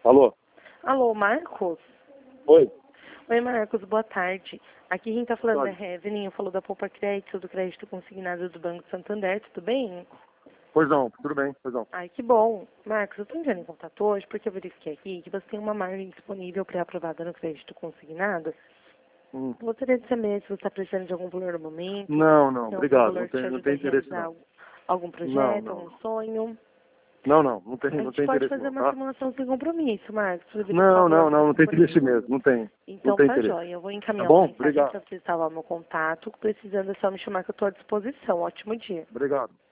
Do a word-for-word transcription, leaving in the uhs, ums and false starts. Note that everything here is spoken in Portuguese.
Alô? Alô, Marcos? Oi? Oi, Marcos, boa tarde. Aqui quem tá falando Oi. é Revenin, falou da Poupa Crédito, do crédito consignado do Banco Santander, tudo bem? Pois não, tudo bem, pois não. Ai, que bom. Marcos, eu tô entrando em contato hoje porque eu verifiquei aqui que você tem uma margem disponível pré-aprovada no crédito consignado. Hum. Gostaria de saber se você está precisando de algum valor no momento. Não, não, Se tem algum obrigado. Não valor que te tem, não ajuda a tem interesse realizar não. algum algum Não, projeto, não. algum sonho. Não, não, não tem, A não gente tem pode interesse fazer não, uma tá? simulação sem compromisso, Marcos, para verificar Não, o valor não, que está não, não tem interesse disponível. mesmo, não tem. Não Então tem tá interesse. jóia, eu vou Tá encaminhar uma bom? mensagem Obrigado. para você salvar meu contato. Precisando é só me chamar que eu estou à disposição. Ótimo dia. Obrigado.